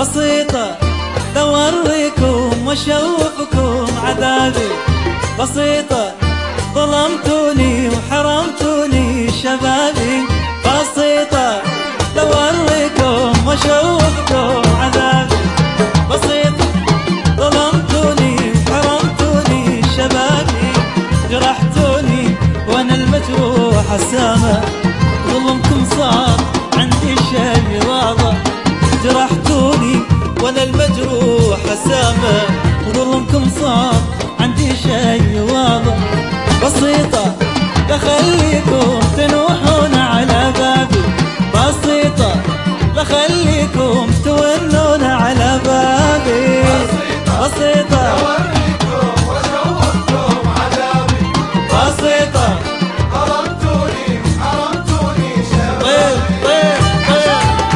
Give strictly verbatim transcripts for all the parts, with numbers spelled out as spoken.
بسيطة لو أوريكم وأشوفكم عذابي. بسيطة ظلمتوني وحرمتوني شبابي. بسيطة لو أوريكم وأشوفكم عذابي. بسيطة ظلمتوني وحرمتوني شبابي. جرحتوني وأنا المجروح السامة، ظلمكم صار عندي شيء واضح. جرحتوني وانا المجروح السامة، ظلمكم صار عندي شيء واضح. بسيطة لخليكم تنوحون على بابي. بسيطة لخليكم تونون على بابي. بسيطة أوريكم وأشوفكم عذابي. بسيطة ظلمتوني حرمتوني طيب شبابي. طيب طيب.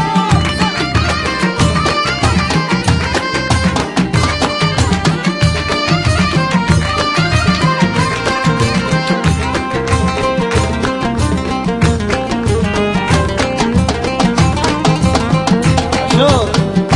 شوف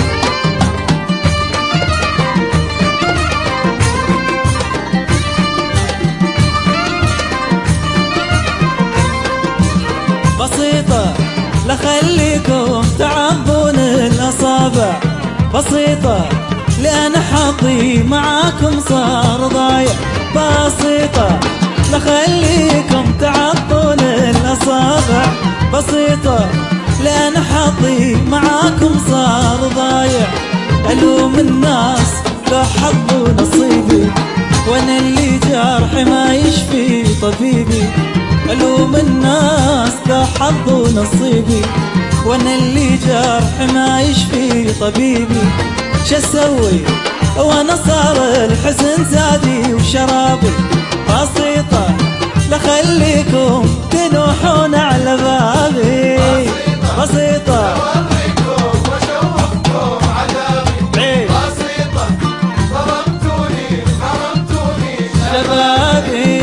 بسيطة لخليكم تعبون الأصابع. بسيطة لأن حظي معاكم صار ضايع. بسيطة لخليكم تعبون الأصابع. بسيطة لأن حظي معاكم صار ضايع. ألوم الناس لو حظوا نصيبي، وأنا اللي جرحي ما يشفي طبيبي. ألوم الناس لو حظوا نصيبي، وانا اللي جرح ما يشفي طبيبي. شسوي وانا صار الحزن زادي وشرابي. بسيطة لخليكم تنوحون على بابي. بسيطة أوريكم وأشوفكم عذابي. بسيطة ظلمتوني حرمتوني شبابي.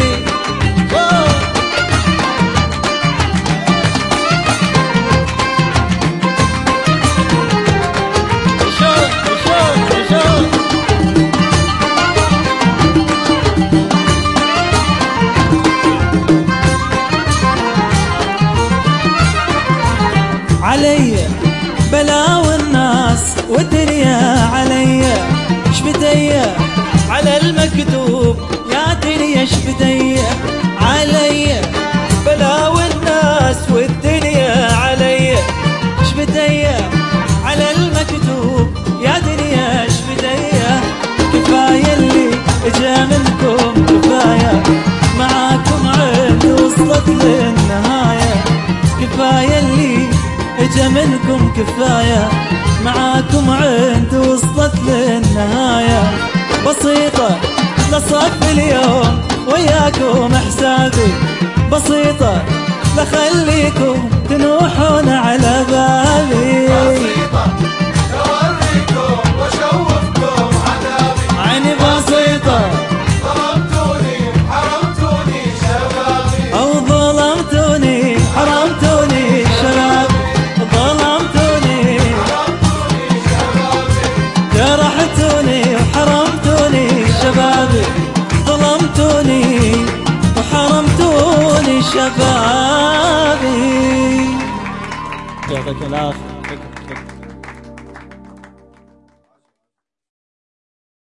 علي بلاوي الناس والدنيا علي. شبدي على المكتوب يا دنيا شبدي. علي بلاوي الناس والدنيا علي. شبدي على المكتوب يا دنيا شبدي. كفاية اللي اجا منكم كفاية، معاكم عين وصلت للنهاية. كفاية اللي اجا منكم كفاية، معاكم عند وصلت للنهاية. بسيطة لصف اليوم وياكم حسابي. بسيطة لخليكم تنوحون على بابي. بسيطة أوريكم وأشوفكم عذابي. عيني بسيطة ظلمتوني حرمتوني شبابي. أو ظلمتوني حرمتوني شبابي. ظلمتوني حرمتوني شبابي. جرحتوني وحرمتوني شبابي. ظلمتوني وحرمتوني شبابي. يعطيك العافية.